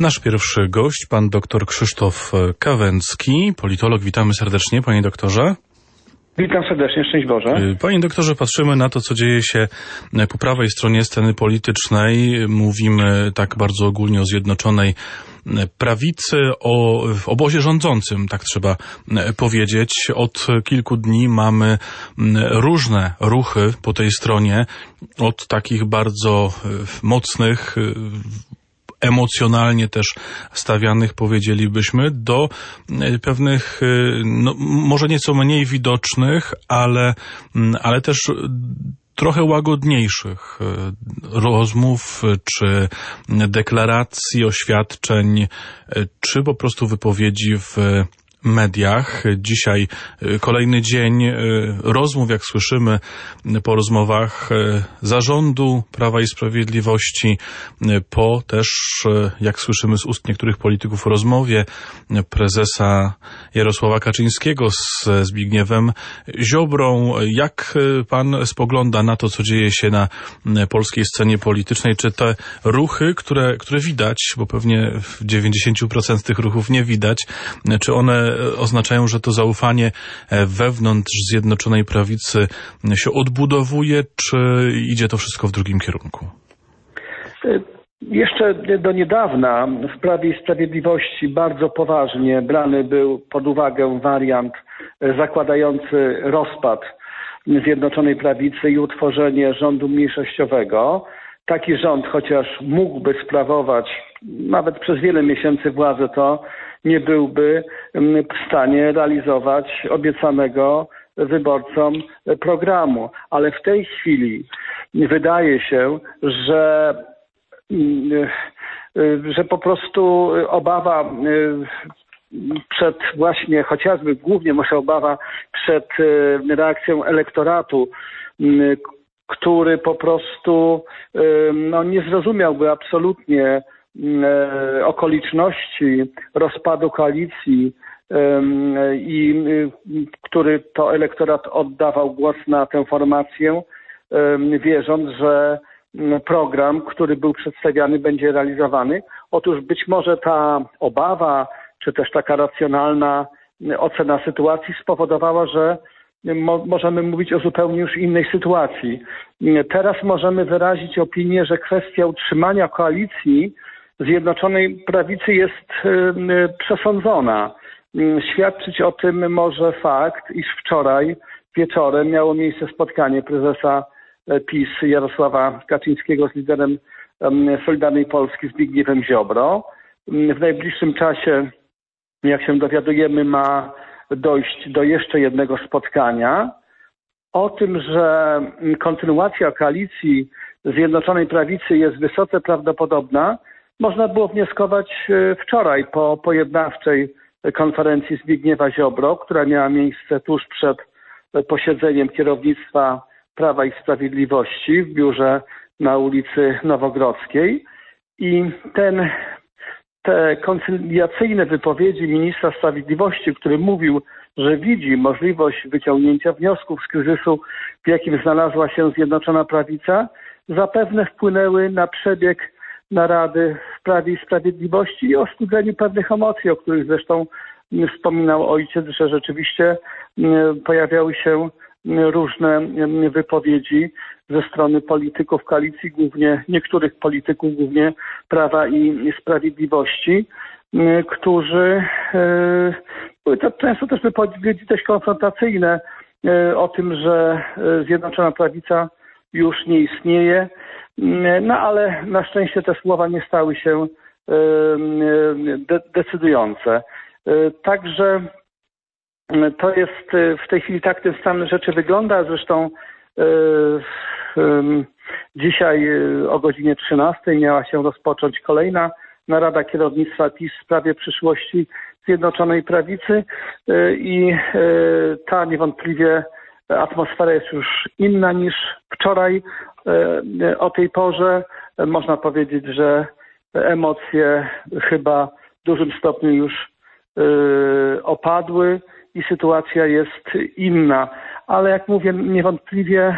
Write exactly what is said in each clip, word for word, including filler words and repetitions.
Nasz pierwszy gość, pan doktor Krzysztof Kawęcki, politolog. Witamy serdecznie, panie doktorze. Witam serdecznie, szczęść Boże. Panie doktorze, patrzymy na to, co dzieje się po prawej stronie sceny politycznej. Mówimy tak bardzo ogólnie o Zjednoczonej Prawicy, o obozie rządzącym, tak trzeba powiedzieć. Od kilku dni mamy różne ruchy po tej stronie, od takich bardzo mocnych, emocjonalnie też stawianych, powiedzielibyśmy, do pewnych, no, może nieco mniej widocznych, ale, ale też trochę łagodniejszych rozmów, czy deklaracji, oświadczeń, czy po prostu wypowiedzi w mediach. Dzisiaj kolejny dzień rozmów, jak słyszymy po rozmowach zarządu Prawa i Sprawiedliwości, po też, jak słyszymy z ust niektórych polityków, rozmowie prezesa Jarosława Kaczyńskiego z Zbigniewem Ziobrą. Jak pan spogląda na to, co dzieje się na polskiej scenie politycznej? Czy te ruchy, które, które widać, bo pewnie w dziewięćdziesięciu procentach tych ruchów nie widać, czy one oznaczają, że to zaufanie wewnątrz Zjednoczonej Prawicy się odbudowuje, czy idzie to wszystko w drugim kierunku? Jeszcze do niedawna w Prawie i Sprawiedliwości bardzo poważnie brany był pod uwagę wariant zakładający rozpad Zjednoczonej Prawicy i utworzenie rządu mniejszościowego. Taki rząd, chociaż mógłby sprawować nawet przez wiele miesięcy władzę, to nie byłby w stanie realizować obiecanego wyborcom programu. Ale w tej chwili wydaje się, że, że po prostu obawa przed właśnie, chociażby głównie może obawa przed reakcją elektoratu, który po prostu no, nie zrozumiałby absolutnie okoliczności rozpadu koalicji i który to elektorat oddawał głos na tę formację, wierząc, że program, który był przedstawiany, będzie realizowany. Otóż być może ta obawa, czy też taka racjonalna ocena sytuacji spowodowała, że Mo- możemy mówić o zupełnie już innej sytuacji. Teraz możemy wyrazić opinię, że kwestia utrzymania koalicji Zjednoczonej Prawicy jest y, przesądzona. Y, świadczyć o tym może fakt, iż wczoraj wieczorem miało miejsce spotkanie prezesa PiS Jarosława Kaczyńskiego z liderem y, Solidarnej Polski Zbigniewem Ziobro. Y, w najbliższym czasie, jak się dowiadujemy, ma dojść do jeszcze jednego spotkania. O tym, że kontynuacja koalicji Zjednoczonej Prawicy jest wysoce prawdopodobna, można było wnioskować wczoraj po pojednawczej konferencji Zbigniewa Ziobro, która miała miejsce tuż przed posiedzeniem kierownictwa Prawa i Sprawiedliwości w biurze na ulicy Nowogrodzkiej. I ten Te koncyliacyjne wypowiedzi ministra sprawiedliwości, który mówił, że widzi możliwość wyciągnięcia wniosków z kryzysu, w jakim znalazła się Zjednoczona Prawica, zapewne wpłynęły na przebieg narady w Prawie i Sprawiedliwości i ostudzeniu pewnych emocji, o których zresztą wspominał ojciec, że rzeczywiście pojawiały się różne wypowiedzi ze strony polityków koalicji, głównie niektórych polityków, głównie Prawa i Sprawiedliwości, którzy były to często też wypowiedzi dość konfrontacyjne o tym, że Zjednoczona Prawica już nie istnieje, no ale na szczęście te słowa nie stały się de- decydujące. Także to jest w tej chwili tak ten stan rzeczy wygląda. Zresztą dzisiaj o godzinie trzynastej miała się rozpocząć kolejna narada kierownictwa PiS w sprawie przyszłości Zjednoczonej Prawicy i ta niewątpliwie atmosfera jest już inna niż wczoraj o tej porze. Można powiedzieć, że emocje chyba w dużym stopniu już opadły i sytuacja jest inna. Ale jak mówię, niewątpliwie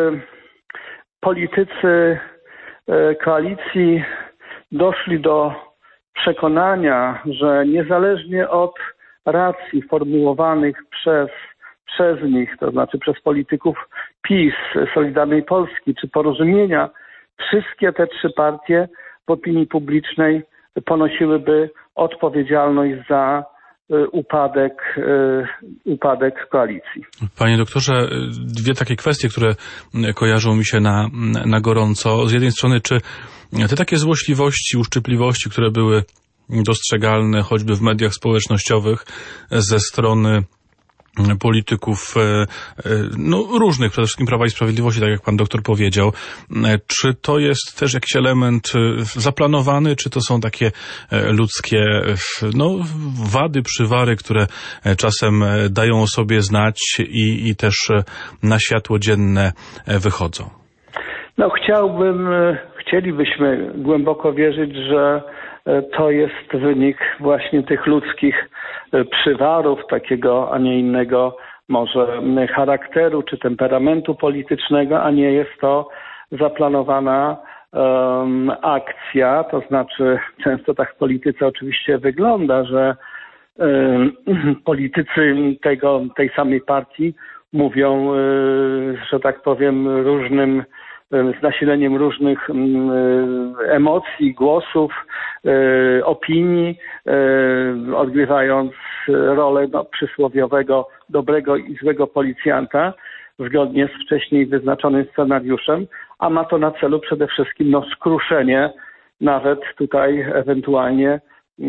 politycy koalicji doszli do przekonania, że niezależnie od racji formułowanych przez, przez nich, to znaczy przez polityków PiS, Solidarnej Polski czy Porozumienia, wszystkie te trzy partie w opinii publicznej ponosiłyby odpowiedzialność za upadek, upadek koalicji. Panie doktorze, dwie takie kwestie, które kojarzą mi się na, na gorąco. Z jednej strony, czy te takie złośliwości, uszczypliwości, które były dostrzegalne choćby w mediach społecznościowych ze strony polityków no, różnych, przede wszystkim Prawa i Sprawiedliwości, tak jak pan doktor powiedział. Czy to jest też jakiś element zaplanowany, czy to są takie ludzkie no, wady, przywary, które czasem dają o sobie znać i, i też na światło dzienne wychodzą? No chciałbym, chcielibyśmy głęboko wierzyć, że to jest wynik właśnie tych ludzkich przywarów, takiego, a nie innego może charakteru czy temperamentu politycznego, a nie jest to zaplanowana um, akcja. To znaczy często tak w polityce oczywiście wygląda, że um, politycy tego, tej samej partii mówią, um, że tak powiem, różnym z nasileniem różnych emocji, głosów, opinii, odgrywając rolę no, przysłowiowego dobrego i złego policjanta zgodnie z wcześniej wyznaczonym scenariuszem, a ma to na celu przede wszystkim no, skruszenie nawet tutaj ewentualnie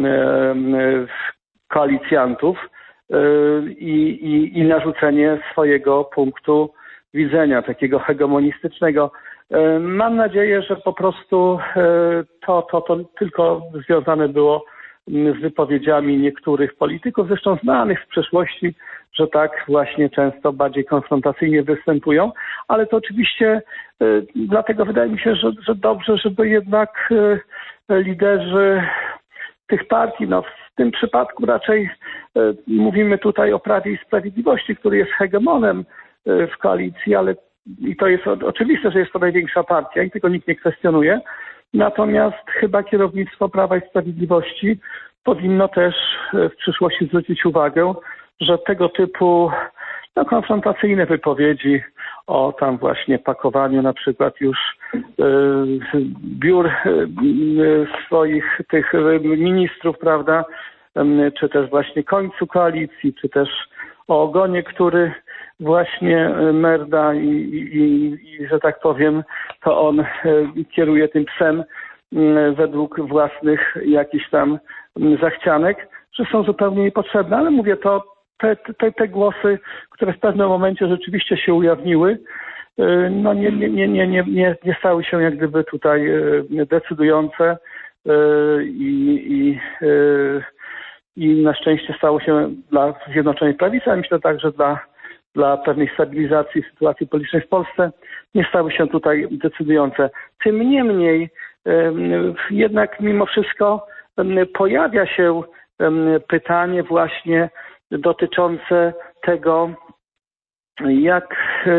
koalicjantów i, i, i narzucenie swojego punktu widzenia, takiego hegemonistycznego. Mam nadzieję, że po prostu to, to, to tylko związane było z wypowiedziami niektórych polityków, zresztą znanych z przeszłości, że tak właśnie często bardziej konfrontacyjnie występują, ale to oczywiście dlatego wydaje mi się, że, że dobrze, żeby jednak liderzy tych partii, no w tym przypadku raczej mówimy tutaj o Prawie i Sprawiedliwości, który jest hegemonem w koalicji, ale i to jest oczywiste, że jest to największa partia i tego nikt nie kwestionuje. Natomiast chyba kierownictwo Prawa i Sprawiedliwości powinno też w przyszłości zwrócić uwagę, że tego typu no, konfrontacyjne wypowiedzi o tam właśnie pakowaniu na przykład już y, biur y, swoich tych ministrów, prawda, y, czy też właśnie końcu koalicji, czy też o ogonie, który właśnie merda i, i, i że tak powiem, to on kieruje tym psem według własnych jakichś tam zachcianek, że są zupełnie niepotrzebne. Ale mówię, to te, te, te głosy, które w pewnym momencie rzeczywiście się ujawniły, no nie, nie, nie, nie, nie, nie, nie stały się jak gdyby tutaj decydujące i, i, i na szczęście stało się dla Zjednoczonej Prawicy, ale myślę także dla dla pewnej stabilizacji sytuacji politycznej w Polsce, nie stały się tutaj decydujące. Tym niemniej jednak mimo wszystko pojawia się pytanie właśnie dotyczące tego, jak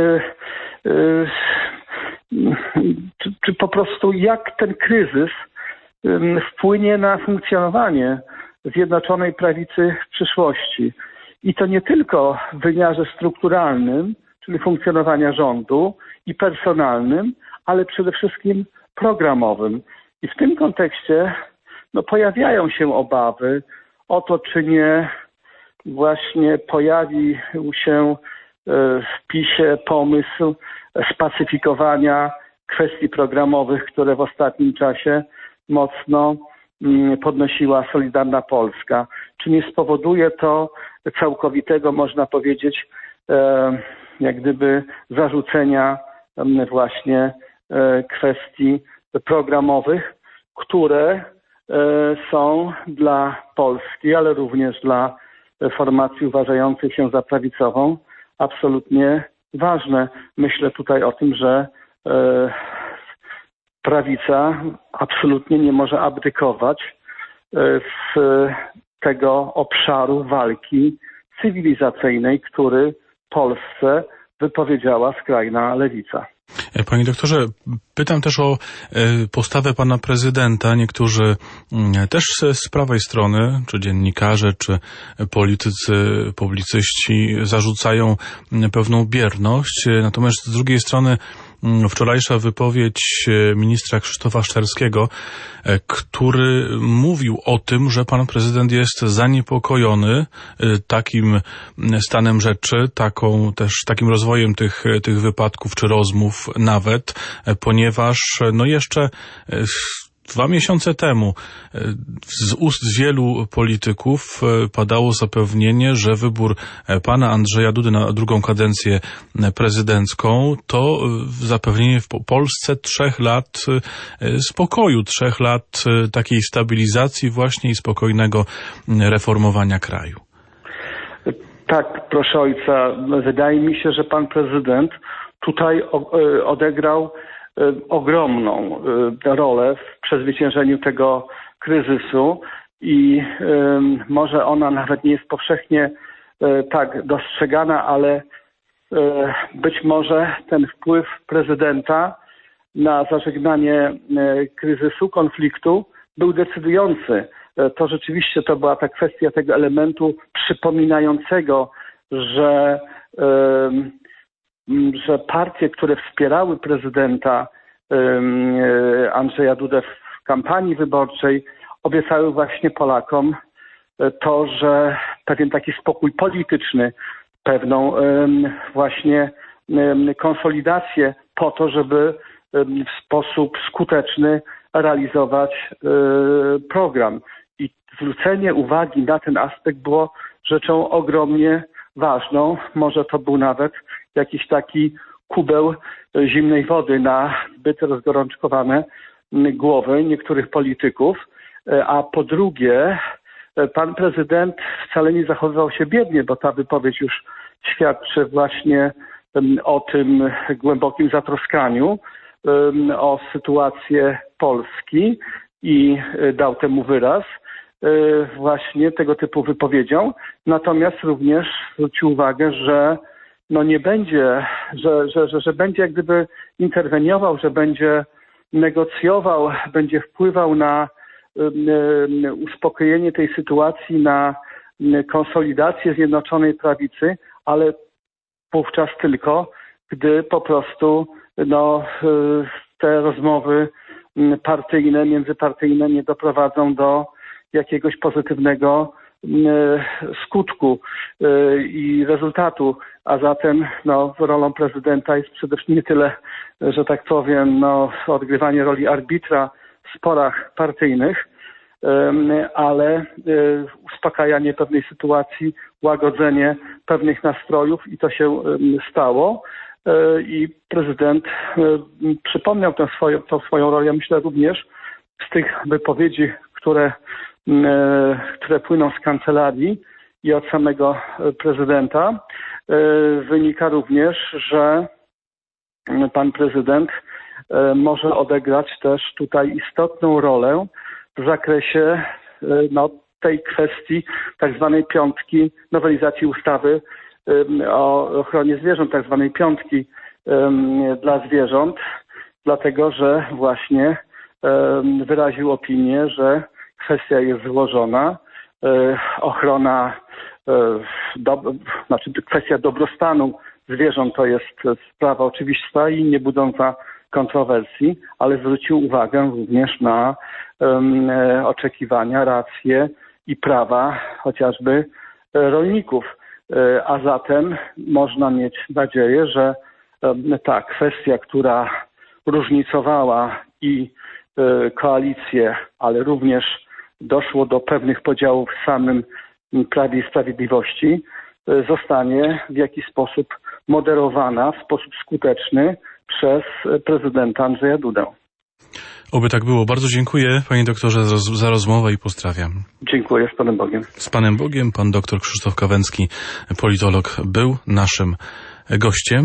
czy, czy po prostu jak ten kryzys wpłynie na funkcjonowanie Zjednoczonej Prawicy w przyszłości. I to nie tylko w wymiarze strukturalnym, czyli funkcjonowania rządu i personalnym, ale przede wszystkim programowym. I w tym kontekście no, pojawiają się obawy o to, czy nie właśnie pojawił się w PiS-ie pomysł spacyfikowania kwestii programowych, które w ostatnim czasie mocno podnosiła Solidarna Polska. Czy nie spowoduje to całkowitego, można powiedzieć, jak gdyby zarzucenia właśnie kwestii programowych, które są dla Polski, ale również dla formacji uważających się za prawicową absolutnie ważne. Myślę tutaj o tym, że prawica absolutnie nie może abdykować z tego obszaru walki cywilizacyjnej, który Polsce wypowiedziała skrajna lewica. Panie doktorze, pytam też o postawę pana prezydenta. Niektórzy też z prawej strony, czy dziennikarze, czy politycy, publicyści zarzucają pewną bierność. Natomiast z drugiej strony wczorajsza wypowiedź ministra Krzysztofa Szczerskiego, który mówił o tym, że pan prezydent jest zaniepokojony takim stanem rzeczy, taką też takim rozwojem tych, tych wypadków czy rozmów nawet, ponieważ no jeszcze dwa miesiące temu z ust wielu polityków padało zapewnienie, że wybór pana Andrzeja Dudy na drugą kadencję prezydencką to zapewnienie w Polsce trzech lat spokoju, trzech lat takiej stabilizacji właśnie i spokojnego reformowania kraju. Tak, proszę ojca, wydaje mi się, że pan prezydent tutaj odegrał ogromną rolę w przezwyciężeniu tego kryzysu i może ona nawet nie jest powszechnie tak dostrzegana, ale być może ten wpływ prezydenta na zażegnanie kryzysu, konfliktu był decydujący. To rzeczywiście to była ta kwestia tego elementu przypominającego, że że partie, które wspierały prezydenta Andrzeja Dudę w kampanii wyborczej, obiecały właśnie Polakom to, że pewien taki spokój polityczny, pewną właśnie konsolidację po to, żeby w sposób skuteczny realizować program. I zwrócenie uwagi na ten aspekt było rzeczą ogromnie ważną. Może to był nawet jakiś taki kubeł zimnej wody na zbyt rozgorączkowane głowy niektórych polityków. A po drugie, pan prezydent wcale nie zachowywał się biednie, bo ta wypowiedź już świadczy właśnie o tym głębokim zatroskaniu o sytuację Polski i dał temu wyraz właśnie tego typu wypowiedzią. Natomiast również zwrócił uwagę, że no nie będzie, że, że, że, że będzie jak gdyby interweniował, że będzie negocjował, będzie wpływał na uspokojenie tej sytuacji, na konsolidację Zjednoczonej Prawicy, ale wówczas tylko, gdy po prostu no, te rozmowy partyjne, międzypartyjne nie doprowadzą do jakiegoś pozytywnego skutku i rezultatu, a zatem no, rolą prezydenta jest przede wszystkim nie tyle, że tak powiem, no, odgrywanie roli arbitra w sporach partyjnych, ale uspokajanie pewnej sytuacji, łagodzenie pewnych nastrojów i to się stało. I prezydent przypomniał tę swoją, tą swoją rolę. Myślę również z tych wypowiedzi, które, które płyną z kancelarii i od samego prezydenta, wynika również, że pan prezydent może odegrać też tutaj istotną rolę w zakresie no, tej kwestii tak zwanej piątki, nowelizacji ustawy o ochronie zwierząt, tak zwanej piątki dla zwierząt, dlatego że właśnie wyraził opinię, że kwestia jest złożona, ochrona, do, znaczy kwestia dobrostanu zwierząt to jest sprawa oczywista i nie budząca kontrowersji, ale zwrócił uwagę również na um, oczekiwania, racje i prawa chociażby rolników. A zatem można mieć nadzieję, że ta kwestia, która różnicowała i koalicję, ale również doszło do pewnych podziałów w samym Prawie i Sprawiedliwości, zostanie w jakiś sposób moderowana w sposób skuteczny przez prezydenta Andrzeja Dudę. Oby tak było. Bardzo dziękuję, panie doktorze, za rozmowę i pozdrawiam. Dziękuję, z Panem Bogiem. Z Panem Bogiem, pan doktor Krzysztof Kawęcki, politolog, był naszym gościem.